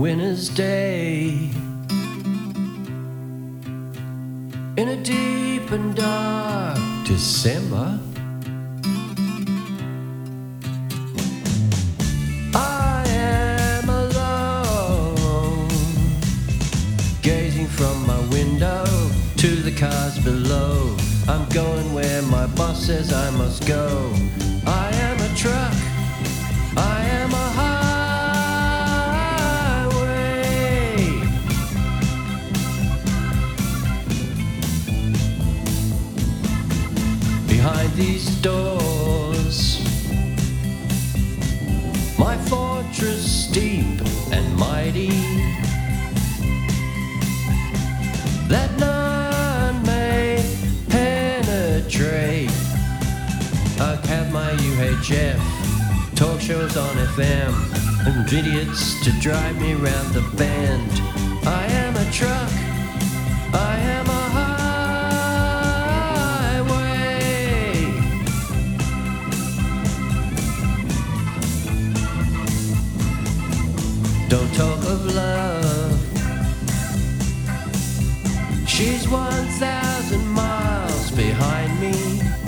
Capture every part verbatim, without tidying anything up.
winter's day, in a deep and dark December, I am alone, gazing from my window to the cars below. I'm going where my boss says I must go. I am a truck, I am a highway. Behind these doors, my fortress steep and mighty, that none may penetrate. I have my U H F, talk shows on F M, and idiots to drive me round the bend. I am a truck, I am a highway. Don't talk of love, she's one thousand miles behind me.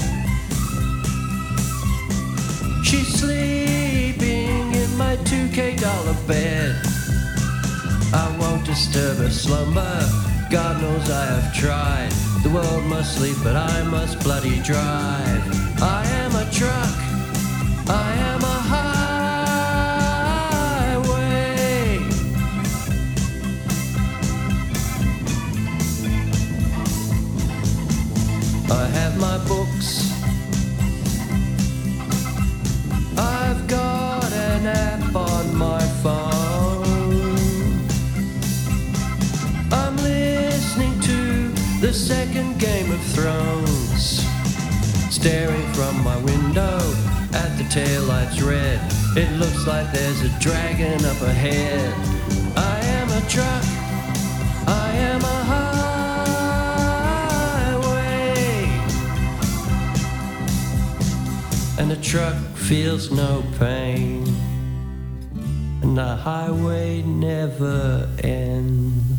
She's sleeping in my two K dollar bed. I won't disturb her slumber, God knows I have tried. The world must sleep, but I must bloody drive. I am a truck, I am a highway. I have my books, I've got an app on my phone. I'm listening to the second Game of Thrones, staring from my window at the taillights red. It looks like there's a dragon up ahead. I am a truck, I am a highway, and the truck feels no pain, and the highway never ends.